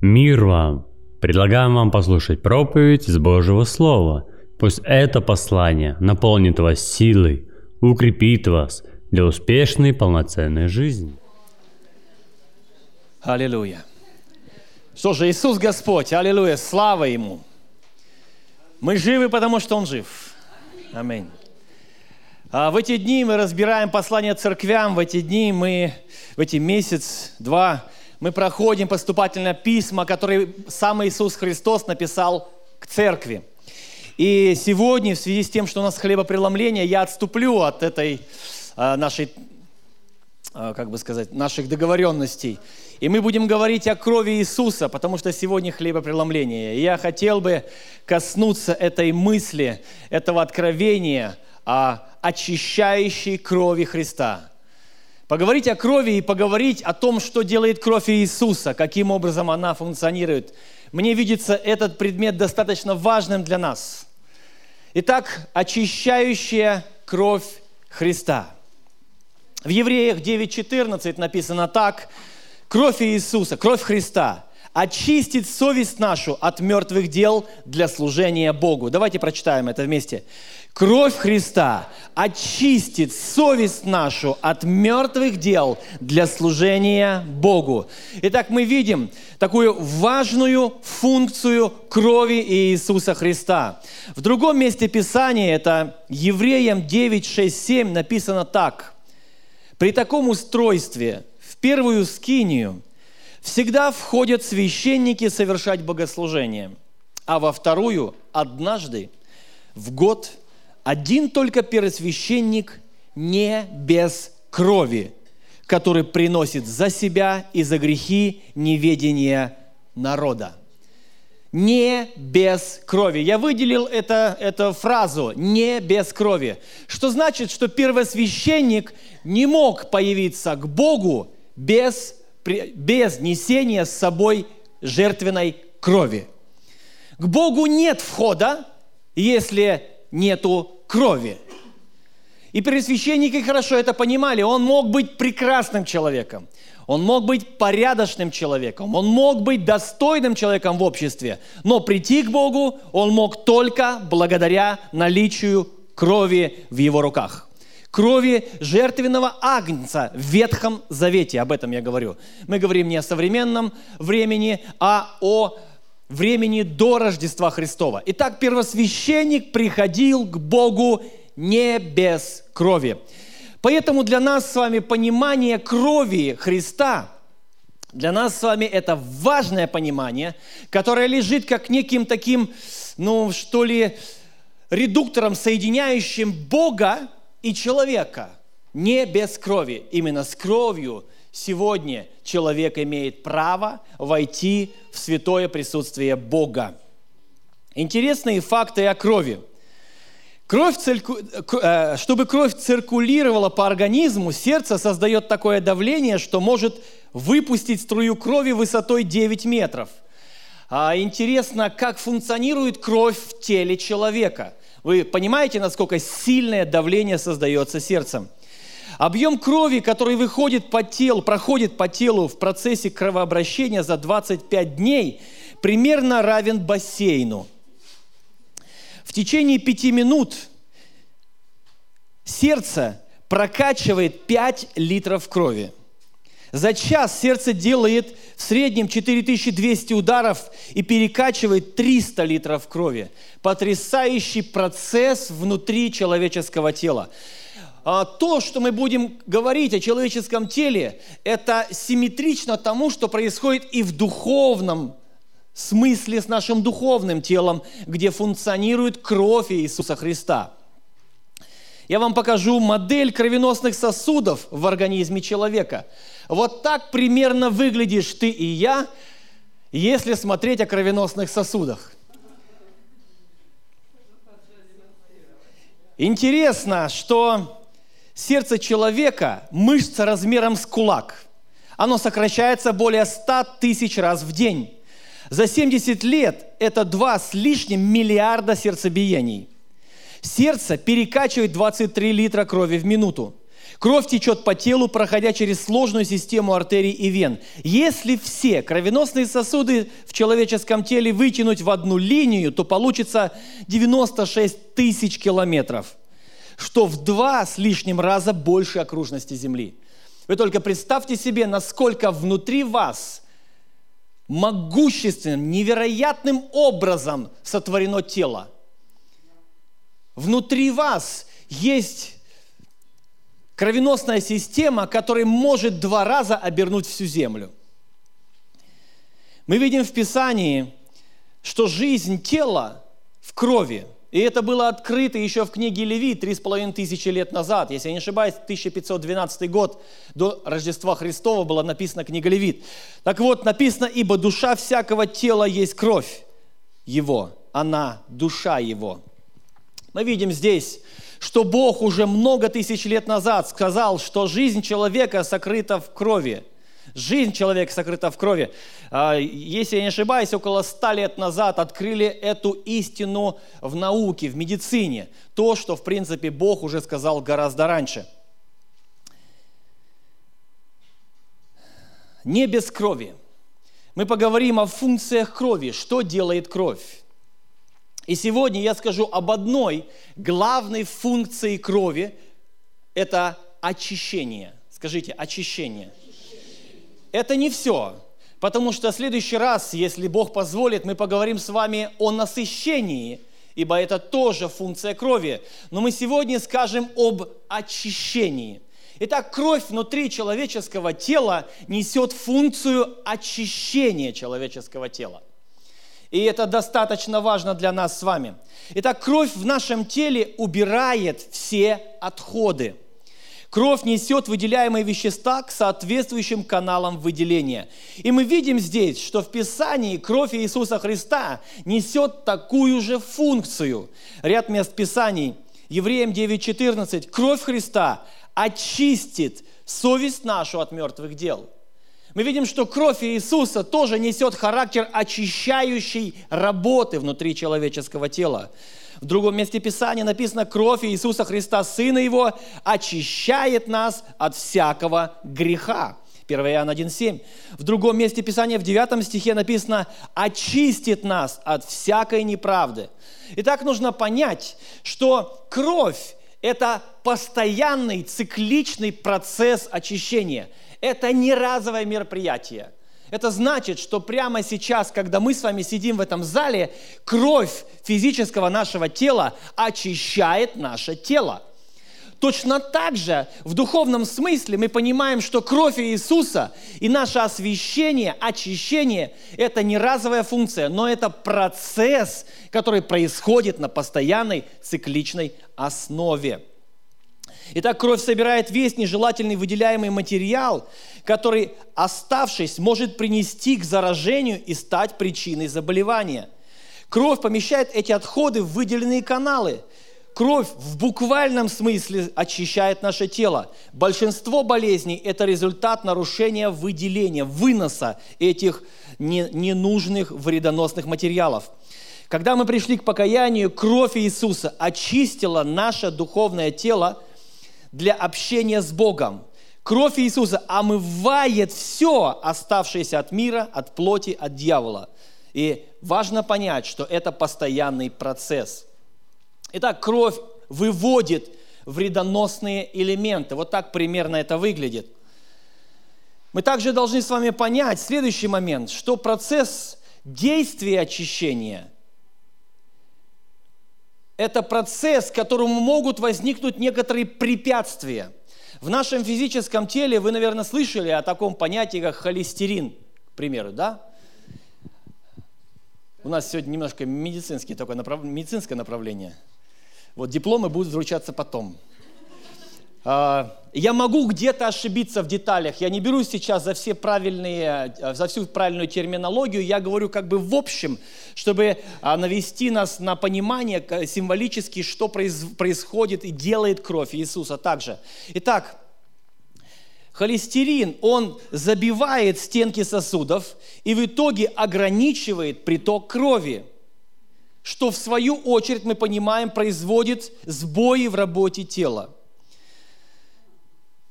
Мир вам! Предлагаем вам послушать проповедь из Божьего Слова. Пусть это послание наполнит вас силой, укрепит вас для успешной полноценной жизни. Аллилуйя. Что же, Иисус Господь, аллилуйя, слава Ему. Мы живы, потому что Он жив. Аминь. В эти дни мы разбираем послание церквям, в эти месяц-два мы проходим поступательное письма, которые сам Иисус Христос написал к церкви. И сегодня, в связи с тем, что у нас хлебопреломление, я отступлю от этой наших договоренностей. И мы будем говорить о крови Иисуса, потому что сегодня хлебопреломление. И я хотел бы коснуться этой мысли, этого откровения о очищающей крови Христа. Поговорить о крови и поговорить о том, что делает кровь Иисуса, каким образом она функционирует. Мне видится этот предмет достаточно важным для нас. Итак, очищающая кровь Христа. В Евреях 9:14 написано так: «Кровь Иисуса, кровь Христа очистит совесть нашу от мертвых дел для служения Богу». Давайте прочитаем это вместе. «Кровь Христа очистит совесть нашу от мертвых дел для служения Богу». Итак, мы видим такую важную функцию крови Иисуса Христа. В другом месте Писания, это Евреям 9:6-7, написано так: «При таком устройстве в первую скинию всегда входят священники совершать богослужение, а во вторую однажды в год один только первосвященник не без крови, который приносит за себя и за грехи неведения народа». Не без крови. Я выделил эту фразу «не без крови». Что значит, что первосвященник не мог появиться к Богу без несения с собой жертвенной крови. К Богу нет входа, если нету крови. И первосвященники хорошо это понимали. Он мог быть прекрасным человеком. Он мог быть порядочным человеком. Он мог быть достойным человеком в обществе. Но прийти к Богу он мог только благодаря наличию крови в его руках. Крови жертвенного агнца в Ветхом Завете. Об этом я говорю. Мы говорим не о современном времени, а о времени до Рождества Христова. Итак, первосвященник приходил к Богу не без крови. Поэтому для нас с вами понимание крови Христа, для нас с вами это важное понимание, которое лежит как неким таким, редуктором, соединяющим Бога и человека. Не без крови. Именно с кровью сегодня человек имеет право войти в святое присутствие Бога. Интересные факты о крови. Чтобы кровь циркулировала по организму, сердце создает такое давление, что может выпустить струю крови высотой 9 метров. Интересно, как функциониет кровь в теле человека. Вы понимаете, насколько сильное давление создается сердцем? Объем крови, который проходит по телу в процессе кровообращения за 25 дней, примерно равен бассейну. В течение 5 минут сердце прокачивает 5 литров крови. За час сердце делает в среднем 4200 ударов и перекачивает 300 литров крови. Потрясающий процесс внутри человеческого тела. То, что мы будем говорить о человеческом теле, это симметрично тому, что происходит и в духовном смысле с нашим духовным телом, где функционирует кровь Иисуса Христа. Я вам покажу модель кровеносных сосудов в организме человека. Вот так примерно выглядишь ты и я, если смотреть о кровеносных сосудах. Интересно, что сердце человека – мышца размером с кулак. Оно сокращается более 100 тысяч раз в день. За 70 лет это 2 с лишним миллиарда сердцебиений. Сердце перекачивает 23 литра крови в минуту. Кровь течет по телу, проходя через сложную систему артерий и вен. Если все кровеносные сосуды в человеческом теле вытянуть в одну линию, то получится 96 тысяч километров, что в 2 с лишним раза больше окружности Земли. Вы только представьте себе, насколько внутри вас могущественным, невероятным образом сотворено тело. Внутри вас есть кровеносная система, которая может 2 раза обернуть всю землю. Мы видим в Писании, что жизнь тела в крови, и это было открыто еще в книге Левит 3500 лет назад. Если я не ошибаюсь, 1512 год до Рождества Христова была написана книга Левит. Так вот, написано: «Ибо душа всякого тела есть кровь его, она душа его». Мы видим здесь, что Бог уже много тысяч лет назад сказал, что жизнь человека сокрыта в крови. Жизнь человека сокрыта в крови. Если я не ошибаюсь, около 100 лет назад открыли эту истину в науке, в медицине. То, что, в принципе, Бог уже сказал гораздо раньше. Не без крови. Мы поговорим о функциях крови. Что делает кровь? И сегодня я скажу об одной главной функции крови. Это очищение. Скажите, очищение. Это не все, потому что в следующий раз, если Бог позволит, мы поговорим с вами о насыщении, ибо это тоже функция крови. Но мы сегодня скажем об очищении. Итак, кровь внутри человеческого тела несет функцию очищения человеческого тела. И это достаточно важно для нас с вами. Итак, кровь в нашем теле убирает все отходы. Кровь несет выделяемые вещества к соответствующим каналам выделения. И мы видим здесь, что в Писании кровь Иисуса Христа несет такую же функцию. Ряд мест Писаний. Евреям 9:14. Кровь Христа очистит совесть нашу от мертвых дел. Мы видим, что кровь Иисуса тоже несет характер очищающей работы внутри человеческого тела. В другом месте Писания написано: кровь Иисуса Христа, Сына Его, очищает нас от всякого греха. 1 Иоанна 1:7. В другом месте Писания, в 9 стихе написано: очистит нас от всякой неправды. Итак, нужно понять, что кровь – это постоянный цикличный процесс очищения. Это не разовое мероприятие. Это значит, что прямо сейчас, когда мы с вами сидим в этом зале, кровь физического нашего тела очищает наше тело. Точно так же в духовном смысле мы понимаем, что кровь Иисуса и наше освящение, очищение – это не разовая функция, но это процесс, который происходит на постоянной цикличной основе. Итак, кровь собирает весь нежелательный выделяемый материал, который, оставшись, может принести к заражению и стать причиной заболевания. Кровь помещает эти отходы в выделенные каналы. Кровь в буквальном смысле очищает наше тело. Большинство болезней – это результат нарушения выделения, выноса этих ненужных вредоносных материалов. Когда мы пришли к покаянию, кровь Иисуса очистила наше духовное тело для общения с Богом. Кровь Иисуса омывает все оставшееся от мира, от плоти, от дьявола. И важно понять, что это постоянный процесс. Итак, кровь выводит вредоносные элементы. Вот так примерно это выглядит. Мы также должны с вами понять следующий момент, что процесс действия очищения – это процесс, к которому могут возникнуть некоторые препятствия. В нашем физическом теле вы, наверное, слышали о таком понятии, как холестерин, к примеру, да? У нас сегодня немножко медицинское направление. Вот дипломы будут вручаться потом. Я могу где-то ошибиться в деталях. Я не берусь сейчас за всю правильную терминологию. Я говорю как бы в общем, чтобы навести нас на понимание символически, что происходит и делает кровь Иисуса также. Итак, холестерин, он забивает стенки сосудов и в итоге ограничивает приток крови, что в свою очередь, мы понимаем, производит сбои в работе тела.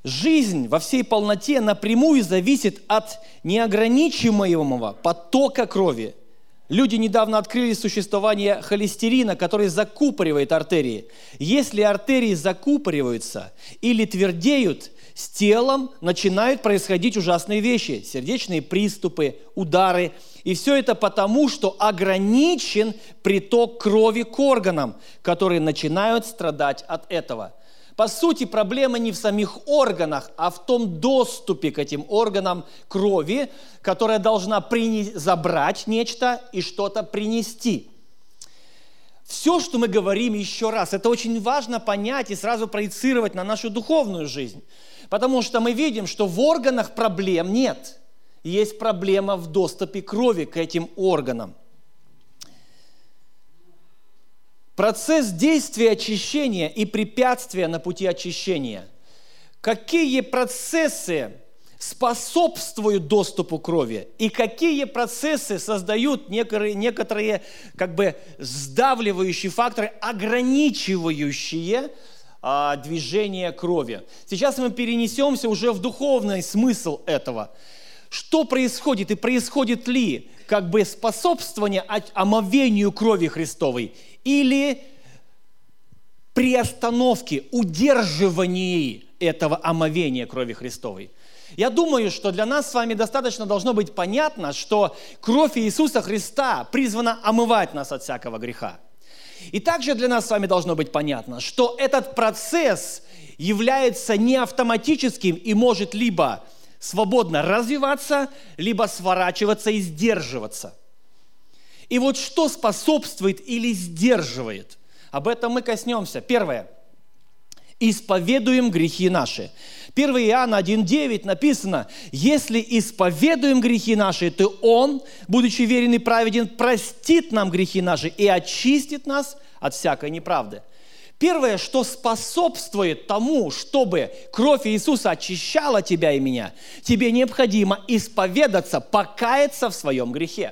Жизнь во всей полноте напрямую зависит от неограничимого потока крови. Люди недавно открыли существование холестерина, который закупоривает артерии. Если артерии закупориваются или твердеют, с телом начинают происходить ужасные вещи. Сердечные приступы, удары. И все это потому, что ограничен приток крови к органам, которые начинают страдать от этого. По сути, проблема не в самих органах, а в том доступе к этим органам крови, которая должна забрать нечто и что-то принести. Все, что мы говорим еще раз, это очень важно понять и сразу проецировать на нашу духовную жизнь. Потому что мы видим, что в органах проблем нет. Есть проблема в доступе крови к этим органам. Процесс действия очищения и препятствия на пути очищения. Какие процессы способствуют доступу крови и какие процессы создают некоторые сдавливающие факторы, ограничивающие движение крови. Сейчас мы перенесемся уже в духовный смысл этого. Что происходит и происходит ли способствование омовению крови Христовой или приостановке, удерживании этого омовения крови Христовой? Я думаю, что для нас с вами достаточно должно быть понятно, что кровь Иисуса Христа призвана омывать нас от всякого греха. И также для нас с вами должно быть понятно, что этот процесс является не автоматическим и может либо свободно развиваться, либо сворачиваться и сдерживаться. И вот что способствует или сдерживает? Об этом мы коснемся. Первое. Исповедуем грехи наши. 1 Иоанна 1,9 написано: «Если исповедуем грехи наши, то Он, будучи верен и праведен, простит нам грехи наши и очистит нас от всякой неправды». Первое, что способствует тому, чтобы кровь Иисуса очищала тебя и меня, тебе необходимо исповедаться, покаяться в своем грехе.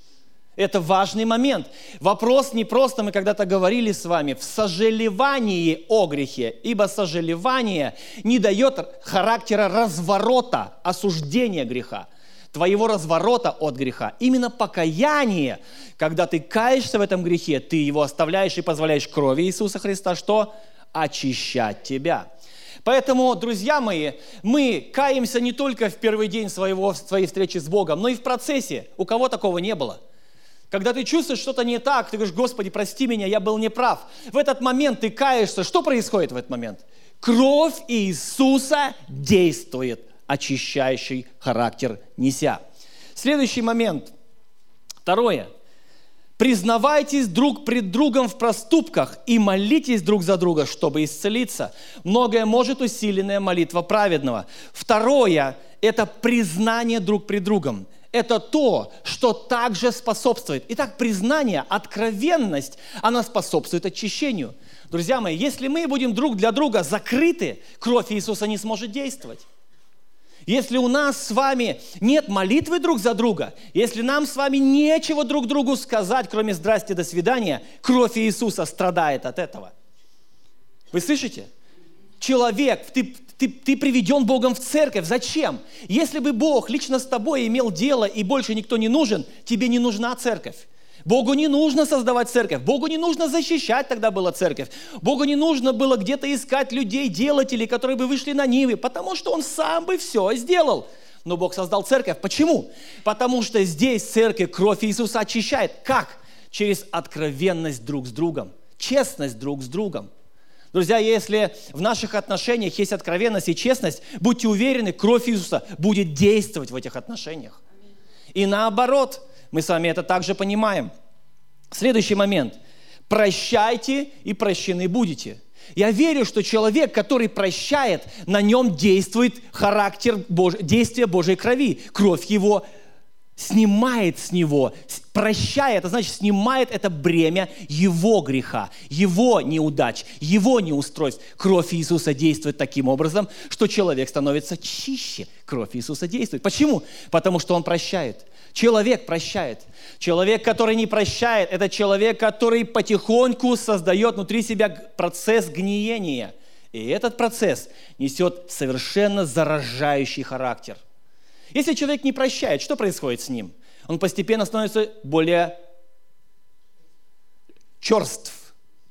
Это важный момент. Вопрос не просто, мы когда-то говорили с вами, в сожалевании о грехе, ибо сожалевание не дает характера разворота, осуждения греха, твоего разворота от греха. Именно покаяние, когда ты каешься в этом грехе, ты его оставляешь и позволяешь крови Иисуса Христа, что? Очищать тебя. Поэтому, друзья мои, мы каемся не только в первый день своей встречи с Богом, но и в процессе. У кого такого не было? Когда ты чувствуешь что-то не так, ты говоришь: Господи, прости меня, я был неправ. В этот момент ты каешься. Что происходит в этот момент? Кровь Иисуса действует, очищающий характер неся. Следующий момент. Второе. Признавайтесь друг пред другом в проступках и молитесь друг за друга, чтобы исцелиться. Многое может усиленная молитва праведного. Второе – это признание друг пред другом. Это то, что также способствует. Итак, признание, откровенность, она способствует очищению. Друзья мои, если мы будем друг для друга закрыты, кровь Иисуса не сможет действовать. Если у нас с вами нет молитвы друг за друга, если нам с вами нечего друг другу сказать, кроме «здрасте, до свидания», кровь Иисуса страдает от этого. Вы слышите? Человек, ты приведен Богом в церковь. Зачем? Если бы Бог лично с тобой имел дело и больше никто не нужен, тебе не нужна церковь. Богу не нужно создавать церковь. Богу не нужно защищать, тогда была церковь. Богу не нужно было где-то искать людей, делателей, которые бы вышли на нивы, потому что Он сам бы все сделал. Но Бог создал церковь. Почему? Потому что здесь церковь кровь Иисуса очищает. Как? Через откровенность друг с другом, честность друг с другом. Друзья, если в наших отношениях есть откровенность и честность, будьте уверены, кровь Иисуса будет действовать в этих отношениях. И наоборот, мы с вами это также понимаем. Следующий момент. Прощайте и прощены будете. Я верю, что человек, который прощает, на нем действует характер действия Божьей крови. Кровь его снимает с него, прощает, это значит снимает это бремя его греха, его неудач, его неустройств. Кровь Иисуса действует таким образом, что человек становится чище. Кровь Иисуса действует. Почему? Потому что Он прощает. Человек прощает. Человек, который не прощает, это человек, который потихоньку создает внутри себя процесс гниения. И этот процесс несет совершенно заражающий характер. Если человек не прощает, что происходит с ним? Он постепенно становится более черств.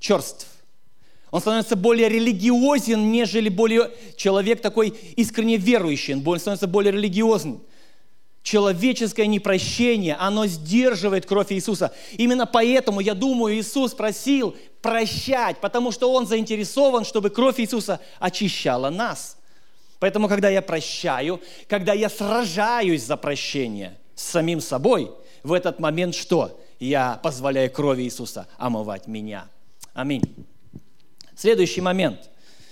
Он становится более религиозен, нежели более человек такой искренне верующий. Он становится более религиозен. Человеческое непрощение, оно сдерживает кровь Иисуса. Именно поэтому, я думаю, Иисус просил прощать, потому что Он заинтересован, чтобы кровь Иисуса очищала нас. Поэтому, когда я прощаю, когда я сражаюсь за прощение с самим собой, в этот момент что? Я позволяю крови Иисуса омывать меня. Аминь. Следующий момент.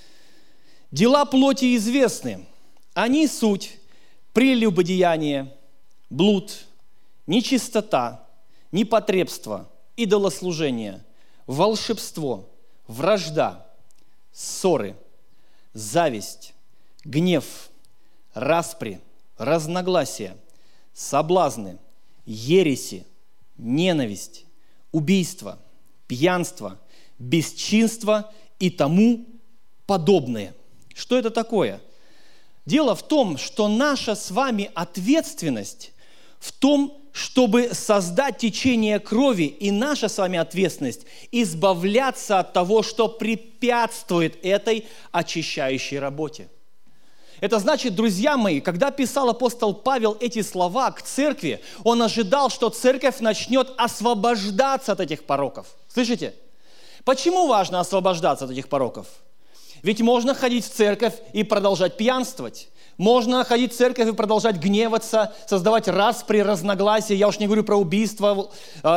Дела плоти известны. Они суть прелюбодеяние, блуд, нечистота, непотребство, идолослужение, волшебство, вражда, ссоры, зависть, гнев, распри, разногласия, соблазны, ереси, ненависть, убийство, пьянство, бесчинство и тому подобное. Что это такое? Дело в том, что наша с вами ответственность в том, чтобы создать течение крови, и наша с вами ответственность избавляться от того, что препятствует этой очищающей работе. Это значит, друзья мои, когда писал апостол Павел эти слова к церкви, он ожидал, что церковь начнет освобождаться от этих пороков. Слышите? Почему важно освобождаться от этих пороков? Ведь можно ходить в церковь и продолжать пьянствовать. Можно ходить в церковь и продолжать гневаться, создавать распри, разногласия. Я уж не говорю про убийство.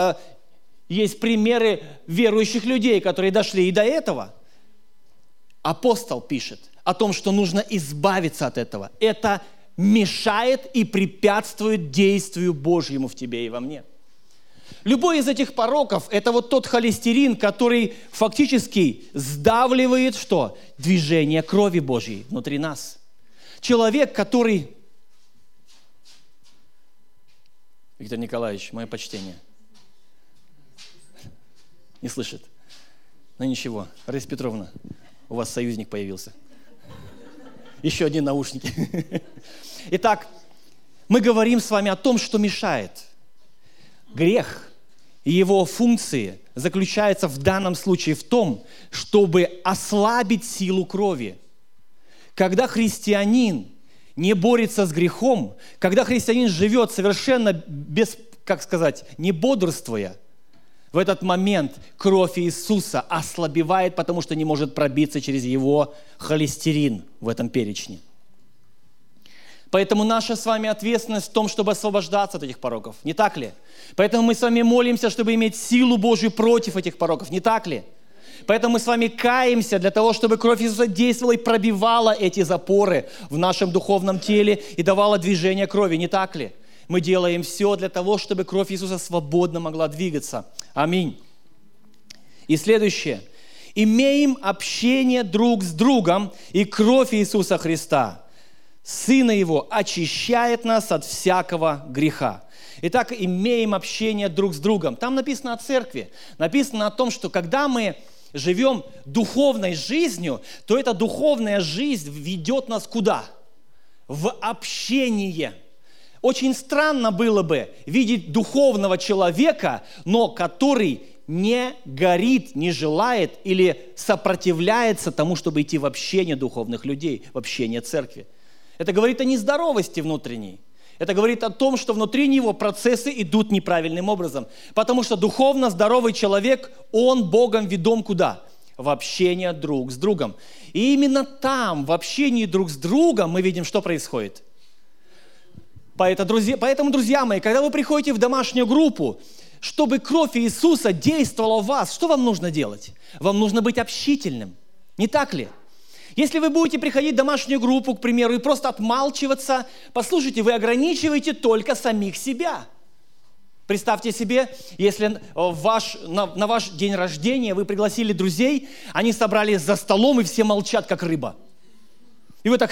Есть примеры верующих людей, которые дошли и до этого. Апостол пишет о том, что нужно избавиться от этого. Это мешает и препятствует действию Божьему в тебе и во мне. Любой из этих пороков – это вот тот холестерин, который фактически сдавливает что? Движение крови Божьей внутри нас. Человек, который… Виктор Николаевич, мое почтение. Не слышит. Ну ничего, Раиса Петровна, у вас союзник появился. Еще одни наушники. Итак, мы говорим с вами о том, что мешает. Грех и его функции заключаются в данном случае в том, чтобы ослабить силу крови. Когда христианин не борется с грехом, когда христианин живет совершенно не бодрствуя, в этот момент кровь Иисуса ослабевает, потому что не может пробиться через его холестерин в этом перечне. Поэтому наша с вами ответственность в том, чтобы освобождаться от этих пороков. Не так ли? Поэтому мы с вами молимся, чтобы иметь силу Божью против этих пороков. Не так ли? Поэтому мы с вами каемся для того, чтобы кровь Иисуса действовала и пробивала эти запоры в нашем духовном теле и давала движение крови. Не так ли? Мы делаем все для того, чтобы кровь Иисуса свободно могла двигаться. Аминь. И следующее. Имеем общение друг с другом, и кровь Иисуса Христа, Сына Его, очищает нас от всякого греха. Итак, имеем общение друг с другом. Там написано о церкви. Написано о том, что когда мы живем духовной жизнью, то эта духовная жизнь ведет нас куда? В общение. Очень странно было бы видеть духовного человека, но который не горит, не желает или сопротивляется тому, чтобы идти в общение духовных людей, в общение церкви. Это говорит о нездоровости внутренней. Это говорит о том, что внутри него процессы идут неправильным образом. Потому что духовно здоровый человек, он Богом ведом куда? В общение друг с другом. И именно там, в общении друг с другом, мы видим, что происходит. Поэтому, друзья мои, когда вы приходите в домашнюю группу, чтобы кровь Иисуса действовала в вас, что вам нужно делать? Вам нужно быть общительным. Не так ли? Если вы будете приходить в домашнюю группу, к примеру, и просто отмалчиваться, послушайте, вы ограничиваете только самих себя. Представьте себе, если на ваш день рождения вы пригласили друзей, они собрались за столом и все молчат, как рыба. И вы так,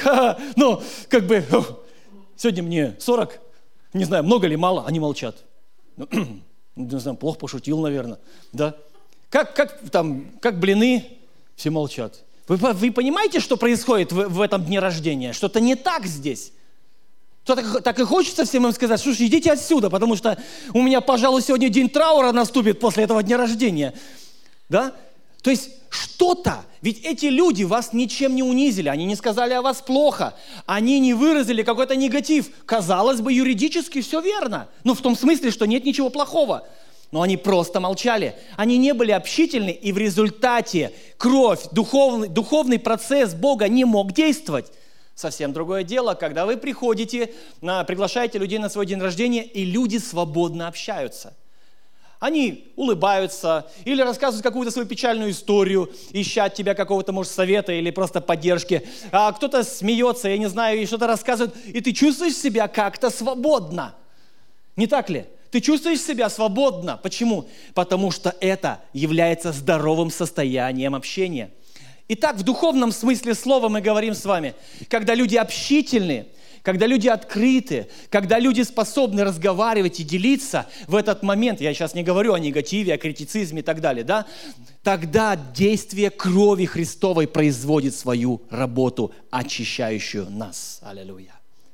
сегодня мне 40, не знаю, много ли, мало, они молчат. Не знаю, плохо пошутил, наверное. Да? Как блины, все молчат. Вы понимаете, что происходит в этом дне рождения? Что-то не так здесь. Так и хочется всем им сказать: слушай, идите отсюда, потому что у меня, пожалуй, сегодня день траура наступит после этого дня рождения. Да? То есть что-то, ведь эти люди вас ничем не унизили, они не сказали о вас плохо, они не выразили какой-то негатив. Казалось бы, юридически все верно, в том смысле, что нет ничего плохого. Но они просто молчали, они не были общительны, и в результате кровь, духовный процесс Бога не мог действовать. Совсем другое дело, когда вы приходите, приглашаете людей на свой день рождения, и люди свободно общаются. Они улыбаются или рассказывают какую-то свою печальную историю, ища от тебя какого-то, может, совета или просто поддержки. А кто-то смеется, я не знаю, и что-то рассказывает, и ты чувствуешь себя как-то свободно. Не так ли? Ты чувствуешь себя свободно. Почему? Потому что это является здоровым состоянием общения. Итак, в духовном смысле слова мы говорим с вами, когда люди общительны, когда люди открыты, когда люди способны разговаривать и делиться в этот момент, я сейчас не говорю о негативе, о критицизме и так далее, да, тогда действие крови Христовой производит свою работу, очищающую нас. Аллилуйя.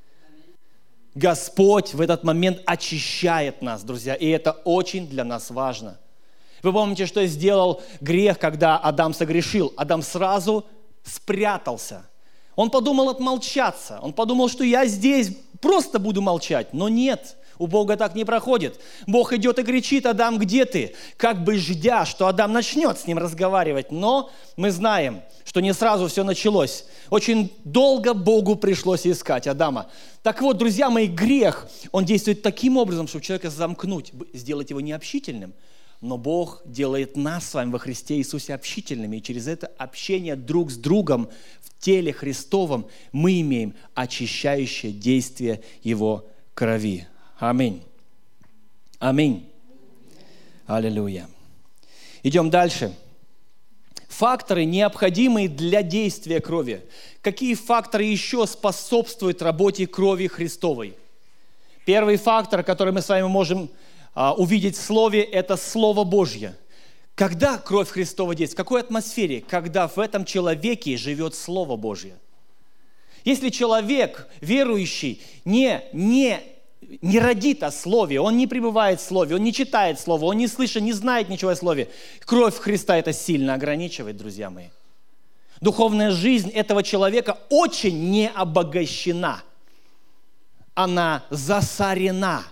Господь в этот момент очищает нас, друзья, и это очень для нас важно. Вы помните, что сделал грех, когда Адам согрешил? Адам сразу спрятался. Он подумал отмолчаться. Он подумал, что я здесь просто буду молчать. Но нет, у Бога так не проходит. Бог идет и кричит: Адам, где ты? Как бы ждя, что Адам начнет с ним разговаривать. Но мы знаем, что не сразу все началось. Очень долго Богу пришлось искать Адама. Так вот, друзья мои, грех, он действует таким образом, чтобы человека замкнуть, сделать его необщительным. Но Бог делает нас с вами во Христе Иисусе общительными. И через это общение друг с другом в теле Христовом мы имеем очищающее действие Его крови. Аминь. Аминь. Аллилуйя. Идем дальше. Факторы, необходимые для действия крови. Какие факторы еще способствуют работе крови Христовой? Первый фактор, который мы с вами можем увидеть в Слове, это Слово Божье. Когда кровь Христова действует? В какой атмосфере? Когда в этом человеке живет Слово Божье. Если человек, верующий, не родит о Слове, он не пребывает в Слове, он не читает Слово, он не слышит, не знает ничего о Слове, кровь Христа это сильно ограничивает, друзья мои. Духовная жизнь этого человека очень не обогащена. Она засорена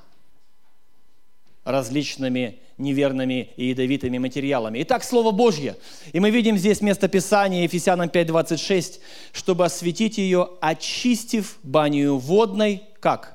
различными неверными и ядовитыми материалами. Итак, Слово Божье. И мы видим здесь местописание Ефесянам 5:26, чтобы осветить ее, очистив баню водной, как?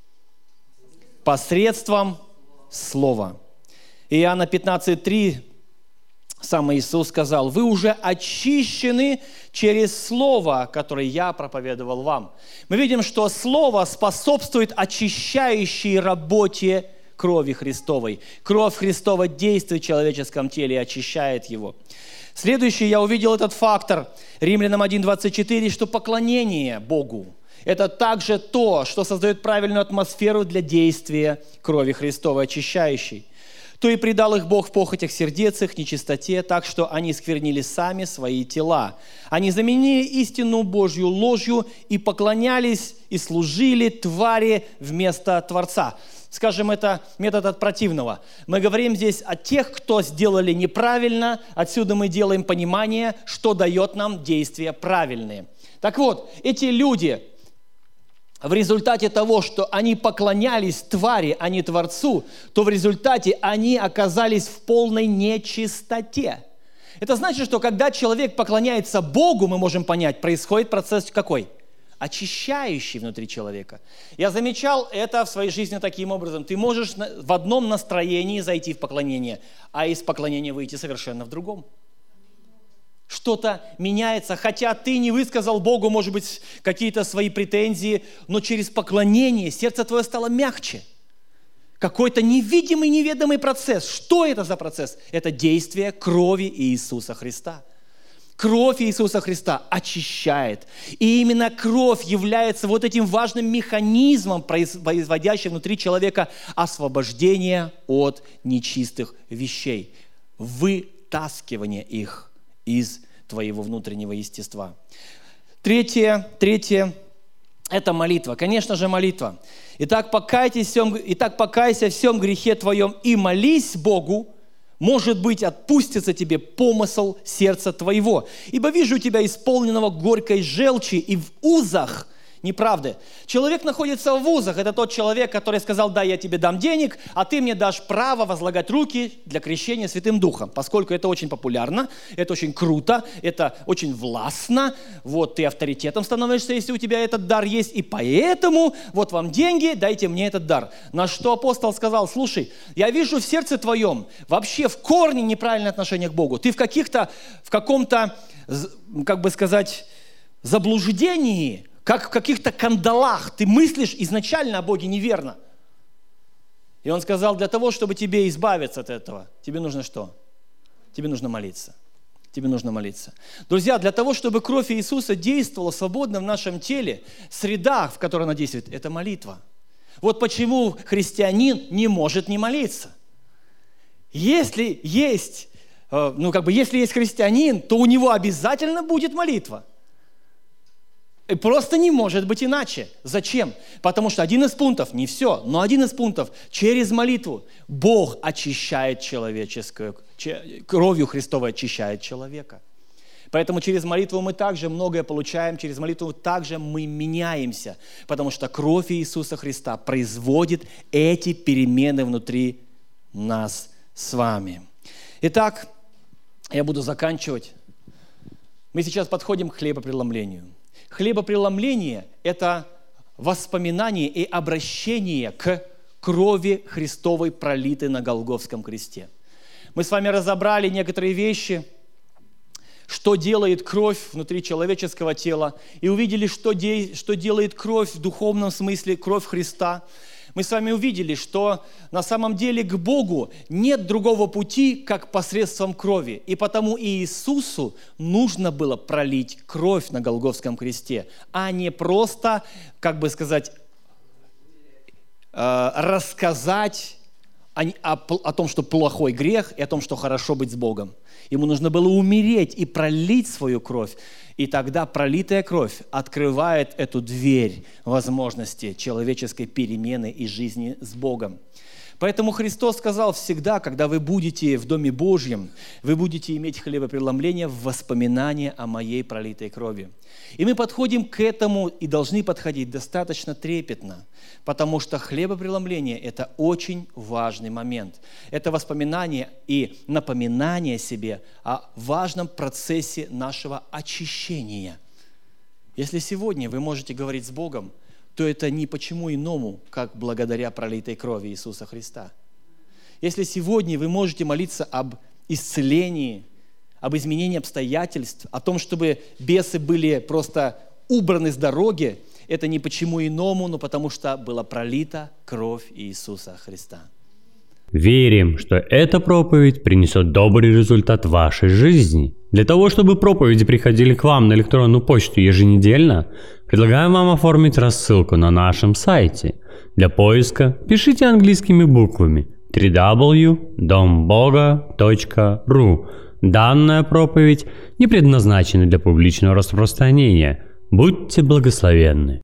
Посредством Слова. Иоанна 15:3 сам Иисус сказал: вы уже очищены через Слово, которое я проповедовал вам. Мы видим, что Слово способствует очищающей работе крови Христовой. Кровь Христова действует в человеческом теле и очищает его. Следующий, я увидел этот фактор, Римлянам 1:24, что поклонение Богу – это также то, что создает правильную атмосферу для действия крови Христовой, очищающей. То и предал их Бог в похотях сердец их, нечистоте, так что они сквернили сами свои тела. Они заменили истину Божью ложью и поклонялись и служили твари вместо Творца. Скажем, это метод от противного. Мы говорим здесь о тех, кто сделали неправильно. Отсюда мы делаем понимание, что дает нам действия правильные. Так вот, эти люди в результате того, что они поклонялись твари, а не Творцу, то в результате они оказались в полной нечистоте. Это значит, что когда человек поклоняется Богу, мы можем понять, происходит процесс какой? Очищающий внутри человека. Я замечал это в своей жизни таким образом. Ты можешь в одном настроении зайти в поклонение, а из поклонения выйти совершенно в другом. Что-то меняется, хотя ты не высказал Богу, может быть, какие-то свои претензии, но через поклонение сердце твое стало мягче. Какой-то невидимый, неведомый процесс. Что это за процесс? Это действие крови Иисуса Христа. Кровь Иисуса Христа очищает. И именно кровь является вот этим важным механизмом, производящим внутри человека освобождение от нечистых вещей. Вытаскивание их из твоего внутреннего естества. Третье – это молитва. Конечно же, молитва. Итак, покайся в всем грехе твоем и молись Богу, может быть, отпустится тебе помысл сердца твоего. Ибо вижу тебя исполненного горькой желчи и в узах неправды. Человек находится в узах. Это тот человек, который сказал: да, я тебе дам денег, а ты мне дашь право возлагать руки для крещения Святым Духом. Поскольку это очень популярно, это очень круто, это очень властно. Вот ты авторитетом становишься, если у тебя этот дар есть. И поэтому вот вам деньги, дайте мне этот дар. На что апостол сказал: слушай, я вижу в сердце твоем вообще в корне неправильное отношение к Богу. Ты в каком-то, как бы сказать, заблуждении, как в каких-то кандалах. Ты мыслишь изначально о Боге неверно. И он сказал: для того, чтобы тебе избавиться от этого, тебе нужно что? Тебе нужно молиться. Тебе нужно молиться. Друзья, для того, чтобы кровь Иисуса действовала свободно в нашем теле, среда, в которой она действует, это молитва. Вот почему христианин не может не молиться. Если есть христианин, то у него обязательно будет молитва. И просто не может быть иначе. Зачем? Потому что один из пунктов, не все, но один из пунктов, через молитву Бог очищает кровью Христовой очищает человека. Поэтому через молитву мы также многое получаем, через молитву также мы меняемся, потому что кровь Иисуса Христа производит эти перемены внутри нас с вами. Итак, я буду заканчивать. Мы сейчас подходим к хлебопреломлению. Хлебопреломление – это воспоминание и обращение к крови Христовой, пролитой на Голгофском кресте. Мы с вами разобрали некоторые вещи, что делает кровь внутри человеческого тела, и увидели, что делает кровь в духовном смысле, кровь Христа. Мы с вами увидели, что на самом деле к Богу нет другого пути, как посредством крови. И потому Иисусу нужно было пролить кровь на Голгофском кресте, а не просто, как бы сказать, рассказать о том, что плохой грех, и о том, что хорошо быть с Богом. Ему нужно было умереть и пролить свою кровь. И тогда пролитая кровь открывает эту дверь возможности человеческой перемены и жизни с Богом. Поэтому Христос сказал всегда, когда вы будете в Доме Божьем, вы будете иметь хлебопреломление в воспоминание о моей пролитой крови. И мы подходим к этому и должны подходить достаточно трепетно, потому что хлебопреломление – это очень важный момент. Это воспоминание и напоминание себе о важном процессе нашего очищения. Если сегодня вы можете говорить с Богом, то это не почему иному, как благодаря пролитой крови Иисуса Христа. Если сегодня вы можете молиться об исцелении, об изменении обстоятельств, о том, чтобы бесы были просто убраны с дороги, это не почему иному, но потому что была пролита кровь Иисуса Христа. Верим, что эта проповедь принесет добрый результат в вашей жизни. Для того, чтобы проповеди приходили к вам на электронную почту еженедельно, предлагаем вам оформить рассылку на нашем сайте. Для поиска пишите английскими буквами www.domboga.ru. Данная проповедь не предназначена для публичного распространения. Будьте благословенны.